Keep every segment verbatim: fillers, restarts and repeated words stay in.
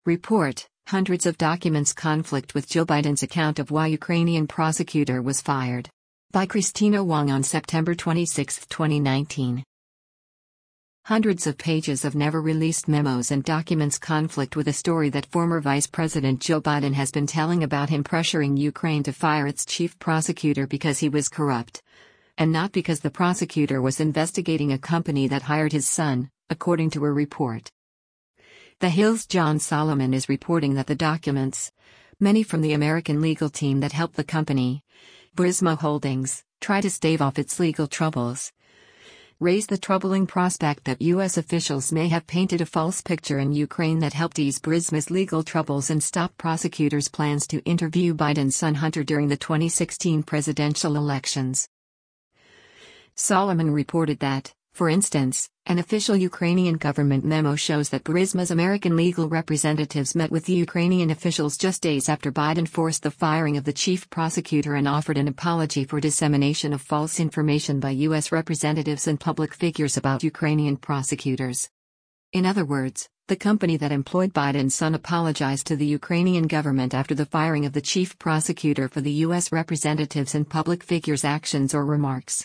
Report: Hundreds of documents conflict with Joe Biden's account of why Ukrainian prosecutor was fired. By Christina Wong on September twenty-sixth, twenty nineteen. Hundreds of pages of never-released memos and documents conflict with a story that former Vice President Joe Biden has been telling about him pressuring Ukraine to fire its chief prosecutor because he was corrupt, and not because the prosecutor was investigating a company that hired his son, according to a report. The Hill's John Solomon is reporting that the documents, many from the American legal team that helped the company, Burisma Holdings, try to stave off its legal troubles, raise the troubling prospect that U S officials may have painted a false picture in Ukraine that helped ease Burisma's legal troubles and stop prosecutors' plans to interview Biden's son Hunter during the twenty sixteen presidential elections. Solomon reported that, for instance, an official Ukrainian government memo shows that Burisma's American legal representatives met with the Ukrainian officials just days after Biden forced the firing of the chief prosecutor and offered an apology for dissemination of false information by U S representatives and public figures about Ukrainian prosecutors. In other words, the company that employed Biden's son apologized to the Ukrainian government after the firing of the chief prosecutor for the U S representatives and public figures' actions or remarks.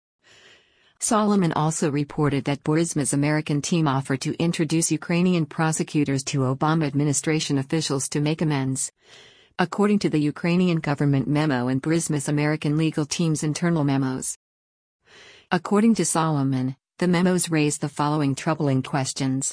Solomon also reported that Burisma's American team offered to introduce Ukrainian prosecutors to Obama administration officials to make amends. According to the Ukrainian government memo and Burisma's American legal team's internal memos. According to Solomon, the memos raised the following troubling questions.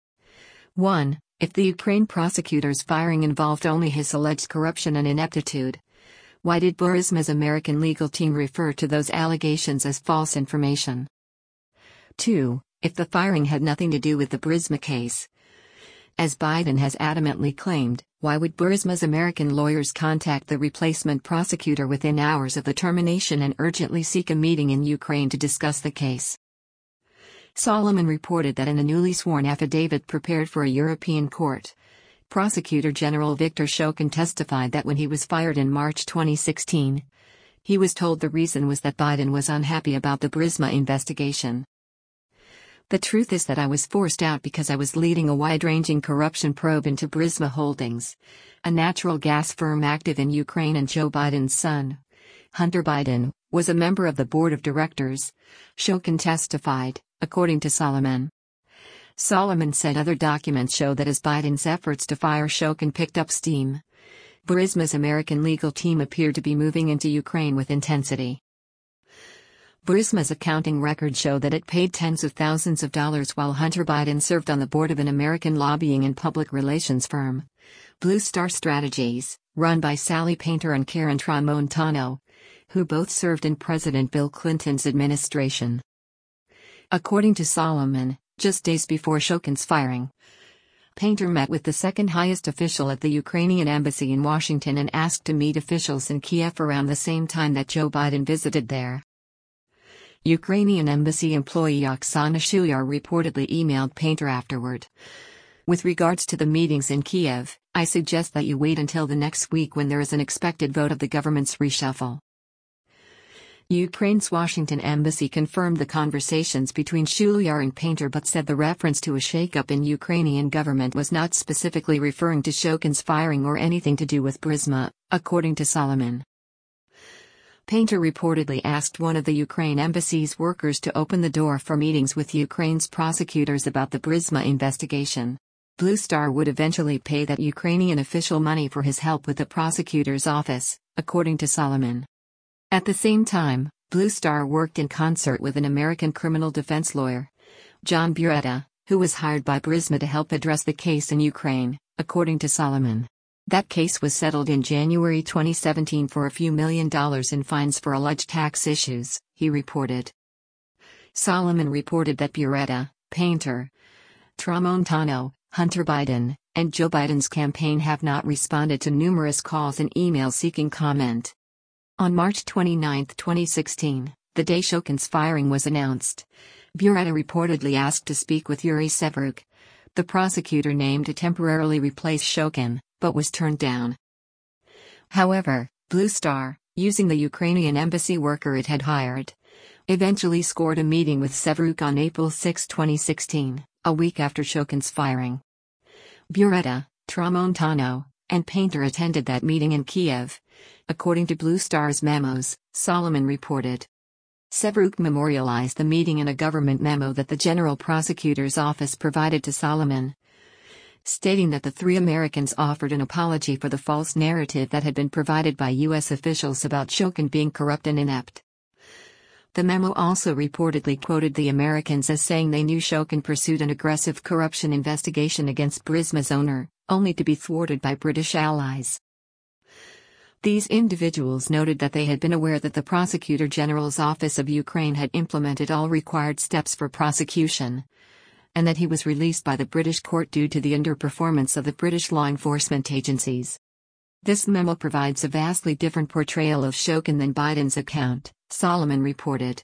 one. If the Ukraine prosecutor's firing involved only his alleged corruption and ineptitude, why did Burisma's American legal team refer to those allegations as false information? two. If the firing had nothing to do with the Burisma case, as Biden has adamantly claimed, why would Burisma's American lawyers contact the replacement prosecutor within hours of the termination and urgently seek a meeting in Ukraine to discuss the case? Solomon reported that in a newly sworn affidavit prepared for a European court, Prosecutor General Viktor Shokin testified that when he was fired in March twenty sixteen, he was told the reason was that Biden was unhappy about the Burisma investigation. The truth is that I was forced out because I was leading a wide-ranging corruption probe into Burisma Holdings, a natural gas firm active in Ukraine, and Joe Biden's son, Hunter Biden, was a member of the board of directors, Shokin testified, according to Solomon. Solomon said other documents show that as Biden's efforts to fire Shokin picked up steam, Burisma's American legal team appeared to be moving into Ukraine with intensity. Burisma's accounting records show that it paid tens of thousands of dollars while Hunter Biden served on the board of an American lobbying and public relations firm, Blue Star Strategies, run by Sally Painter and Karen Tramontano, who both served in President Bill Clinton's administration. According to Solomon, just days before Shokin's firing, Painter met with the second highest official at the Ukrainian embassy in Washington and asked to meet officials in Kiev around the same time that Joe Biden visited there. Ukrainian embassy employee Oksana Shulyar reportedly emailed Painter afterward. With regards to the meetings in Kiev, I suggest that you wait until the next week when there is an expected vote of the government's reshuffle. Ukraine's Washington embassy confirmed the conversations between Shulyar and Painter but said the reference to a shakeup in Ukrainian government was not specifically referring to Shokin's firing or anything to do with Burisma, according to Solomon. Painter reportedly asked one of the Ukraine embassy's workers to open the door for meetings with Ukraine's prosecutors about the Burisma investigation. Blue Star would eventually pay that Ukrainian official money for his help with the prosecutor's office, according to Solomon. At the same time, Blue Star worked in concert with an American criminal defense lawyer, John Buretta, who was hired by Burisma to help address the case in Ukraine, according to Solomon. That case was settled in January twenty seventeen for a few million dollars in fines for alleged tax issues, he reported. Solomon reported that Buretta, Painter, Tramontano, Hunter Biden, and Joe Biden's campaign have not responded to numerous calls and emails seeking comment. On March twenty-ninth, twenty sixteen, the day Shokin's firing was announced, Buretta reportedly asked to speak with Yuri Severuk, the prosecutor named to temporarily replace Shokin, but was turned down. However, Blue Star, using the Ukrainian embassy worker it had hired, eventually scored a meeting with Severuk on April sixth, twenty sixteen, a week after Shokin's firing. Buretta, Tramontano, and Painter attended that meeting in Kiev. According to Blue Star's memos, Solomon reported. Severuk memorialized the meeting in a government memo that the General Prosecutor's Office provided to Solomon, stating that the three Americans offered an apology for the false narrative that had been provided by U S officials about Shokin being corrupt and inept. The memo also reportedly quoted the Americans as saying they knew Shokin pursued an aggressive corruption investigation against Burisma's owner, only to be thwarted by British allies. These individuals noted that they had been aware that the Prosecutor General's Office of Ukraine had implemented all required steps for prosecution, and that he was released by the British court due to the underperformance of the British law enforcement agencies. This memo provides a vastly different portrayal of Shokin than Biden's account, Solomon reported.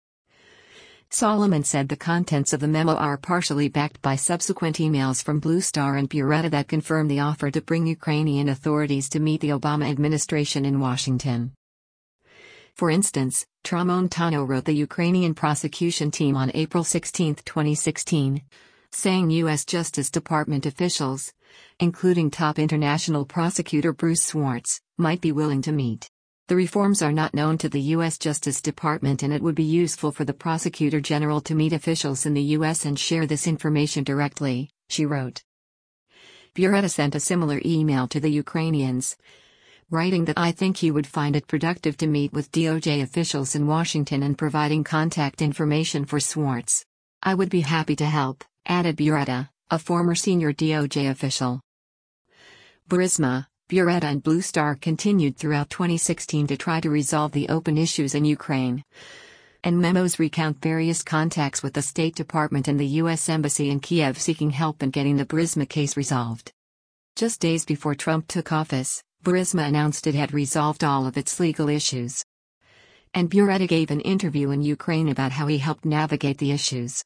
Solomon said the contents of the memo are partially backed by subsequent emails from Blue Star and Buretta that confirm the offer to bring Ukrainian authorities to meet the Obama administration in Washington. For instance, Tramontano wrote the Ukrainian prosecution team on April sixteenth, twenty sixteen, saying U S Justice Department officials, including top international prosecutor Bruce Swartz, might be willing to meet. The reforms are not known to the U S Justice Department, and it would be useful for the Prosecutor General to meet officials in the U S and share this information directly, she wrote. Buretta sent a similar email to the Ukrainians, writing that I think he would find it productive to meet with D O J officials in Washington and providing contact information for Swartz. I would be happy to help, added Buretta, a former senior D O J official. Burisma, Buretta and Blue Star continued throughout twenty sixteen to try to resolve the open issues in Ukraine, and memos recount various contacts with the State Department and the U S Embassy in Kiev seeking help in getting the Burisma case resolved. Just days before Trump took office, Burisma announced it had resolved all of its legal issues, and Buretta gave an interview in Ukraine about how he helped navigate the issues.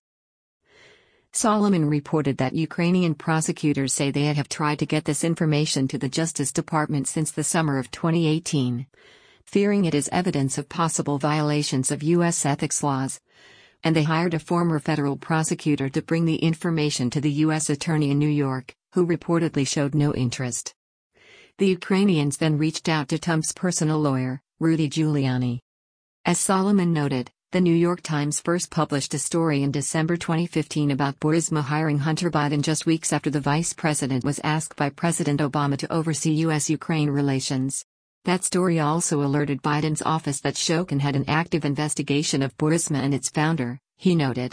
Solomon reported that Ukrainian prosecutors say they have tried to get this information to the Justice Department since the summer of twenty eighteen, fearing it is evidence of possible violations of U S ethics laws, and they hired a former federal prosecutor to bring the information to the U S attorney in New York, who reportedly showed no interest. The Ukrainians then reached out to Trump's personal lawyer, Rudy Giuliani. As Solomon noted, The New York Times first published a story in December twenty fifteen about Burisma hiring Hunter Biden just weeks after the vice president was asked by President Obama to oversee U S Ukraine relations. That story also alerted Biden's office that Shokin had an active investigation of Burisma and its founder, he noted.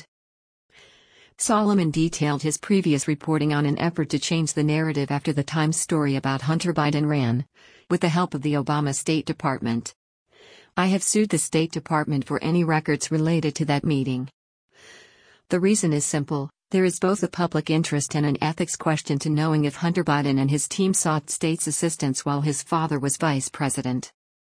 Solomon detailed his previous reporting on an effort to change the narrative after the Times story about Hunter Biden ran, with the help of the Obama State Department. I have sued the State Department for any records related to that meeting. The reason is simple: there is both a public interest and an ethics question to knowing if Hunter Biden and his team sought state's assistance while his father was vice president.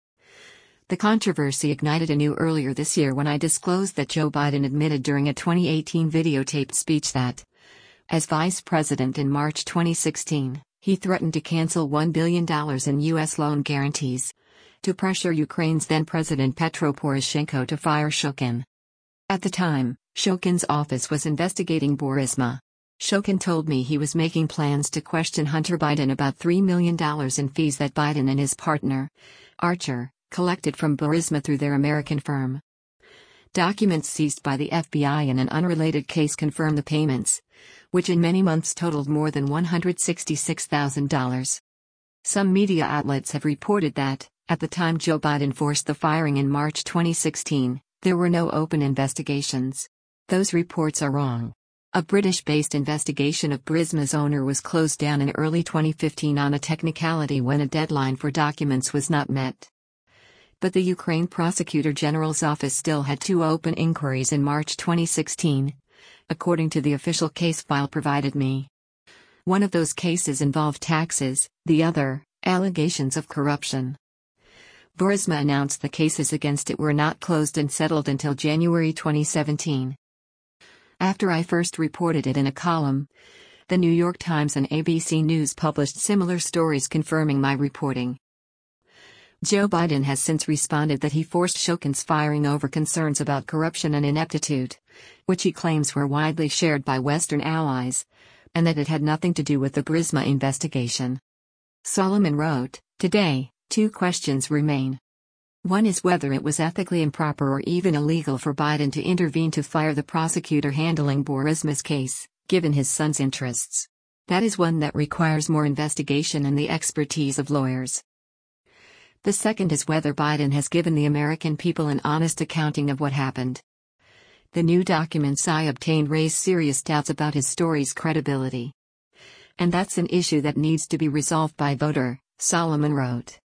The controversy ignited anew earlier this year when I disclosed that Joe Biden admitted during a twenty eighteen videotaped speech that, as vice president in March twenty sixteen, he threatened to cancel one billion dollars in U S loan guarantees to pressure Ukraine's then-President Petro Poroshenko to fire Shokin. At the time, Shokin's office was investigating Burisma. Shokin told me he was making plans to question Hunter Biden about three million dollars in fees that Biden and his partner, Archer, collected from Burisma through their American firm. Documents seized by the F B I in an unrelated case confirm the payments, which in many months totaled more than one hundred sixty-six thousand dollars. Some media outlets have reported that, at the time Joe Biden forced the firing in March twenty sixteen, there were no open investigations. Those reports are wrong. A British-based investigation of Burisma's owner was closed down in early twenty fifteen on a technicality when a deadline for documents was not met. But the Ukraine Prosecutor General's office still had two open inquiries in March twenty sixteen, according to the official case file provided me. One of those cases involved taxes, the other, allegations of corruption. Burisma announced the cases against it were not closed and settled until January twenty seventeen. After I first reported it in a column, the New York Times and A B C News published similar stories confirming my reporting. Joe Biden has since responded that he forced Shokin's firing over concerns about corruption and ineptitude, which he claims were widely shared by Western allies, and that it had nothing to do with the Burisma investigation. Solomon wrote, "Today, two questions remain. One is whether it was ethically improper or even illegal for Biden to intervene to fire the prosecutor handling Burisma's case, given his son's interests. That is one that requires more investigation and the expertise of lawyers. The second is whether Biden has given the American people an honest accounting of what happened. The new documents I obtained raise serious doubts about his story's credibility. And that's an issue that needs to be resolved by voter," Solomon wrote.